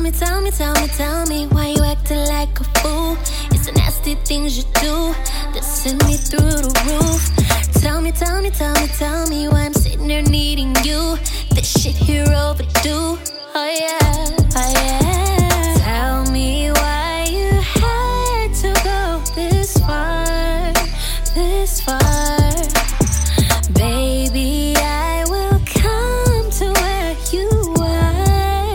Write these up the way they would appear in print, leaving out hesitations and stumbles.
tell me why you acting like a fool. It's the nasty things you do that send me through the roof. Tell me why I'm sitting there needing you. This shit here overdue. Oh yeah. Tell me why you had to go this far, this far. Baby, I will come to where you are.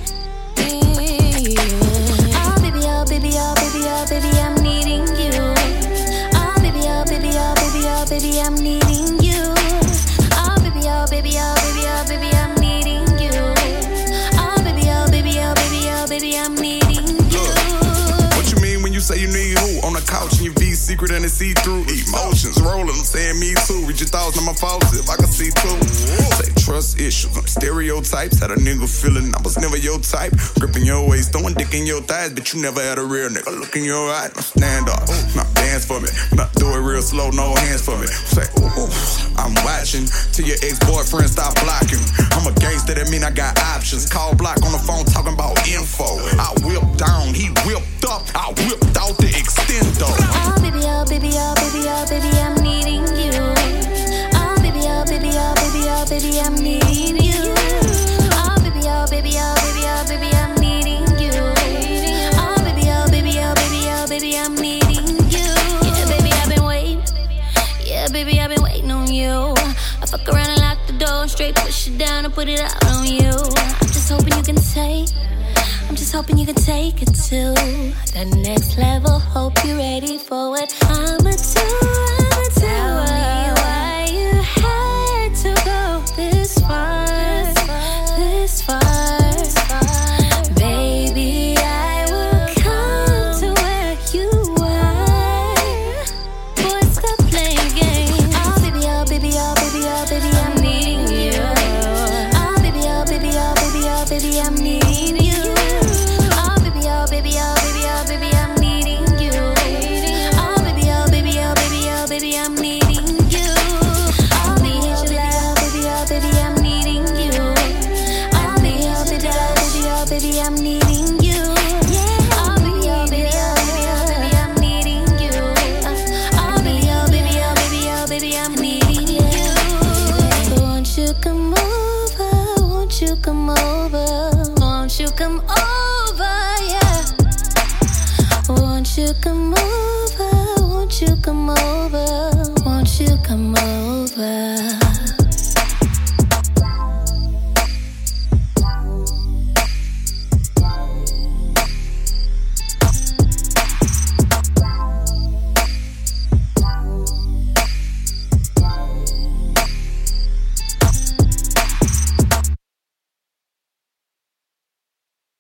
Oh baby, oh baby, oh baby, oh baby, I'm needing you. Oh baby, oh baby, oh baby, oh baby, I'm needing you. Oh baby, oh baby, oh baby, oh baby, I'm needing you. Oh baby, oh baby, oh baby, oh baby, I'm needing you. What you mean when you say you need who? On the couch and your V secret and it's see-through. Emotions rolling, I'm saying me too. Read your thoughts, not my faults if I can see too. Say trust issues, stereotypes. Had a nigga feeling I was never your type. Gripping your waist, throwing dick in your thighs, but you never had a real nigga look in your eye. Now stand up, now dance for me. Now do it real slow, no hands for me. Say ooh, I'm watching till your ex-boyfriend stop blocking. I'm a gangster, that mean I got options. Call block on the phone talking about info. I whipped down, he whipped up. I whipped out the extendo. Oh baby, oh baby, oh baby, oh baby, I'm needing you. Oh baby, oh baby, oh baby, oh baby, I'm needing you. Oh baby, oh baby, oh baby, oh baby, I'm needing you. Oh baby, oh baby, oh baby, oh baby, I'm needing you. Yeah, baby, I've been waiting. Yeah, baby, I've been waiting on you. I fuck around and lock the door and straight push it down and put it out on you. I'm just hoping you can take. I'm just hoping you can take it to the next level. Hope you're ready for what I'ma do. Tell me why you had to go this far, this far. Baby, I will come to where you are. Boy, stop playing games. Oh baby, oh baby, oh baby, oh baby, I'm needing you. Oh baby, oh baby, oh baby, oh baby, I'm needing you. Baby, oh baby, oh baby, I'm needing you. Oh baby, oh baby, oh baby, oh baby, I'm needing you. Oh baby, oh baby, oh baby, I'm needing you. Oh baby, oh baby, oh baby, I'm needing you. Oh baby, oh baby, oh baby, I'm needing you. Oh baby, oh baby, oh baby, oh baby, I'm needing you. Won't you come over? Won't you come over? Won't you come over? Yeah. Won't you come over? Won't you come over? Won't you come over?